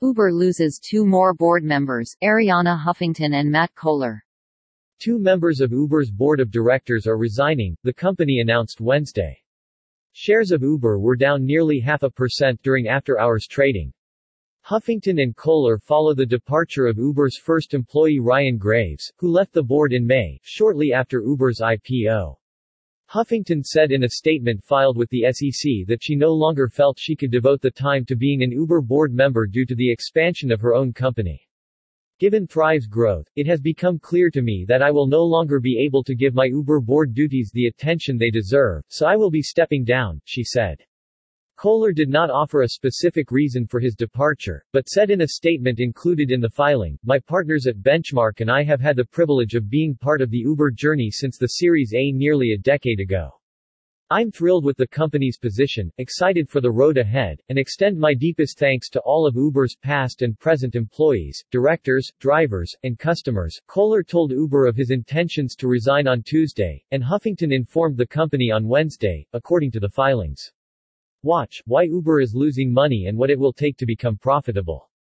Uber loses two more board members, Arianna Huffington and Matt Kohler. Two members of Uber's board of directors are resigning, the company announced Wednesday. Shares of Uber were down nearly 0.5% during after-hours trading. Huffington and Kohler follow the departure of Uber's first employee Ryan Graves, who left the board in May, shortly after Uber's IPO. Huffington said in a statement filed with the SEC that she no longer felt she could devote the time to being an Uber board member due to the expansion of her own company. Given Thrive's growth, it has become clear to me that I will no longer be able to give my Uber board duties the attention they deserve, so I will be stepping down, she said. Kohler did not offer a specific reason for his departure, but said in a statement included in the filing, "My partners at Benchmark and I have had the privilege of being part of the Uber journey since the Series A nearly a decade ago. I'm thrilled with the company's position, excited for the road ahead, and extend my deepest thanks to all of Uber's past and present employees, directors, drivers, and customers." Kohler told Uber of his intentions to resign on Tuesday, and Huffington informed the company on Wednesday, according to the filings. Watch, why Uber is losing money and what it will take to become profitable.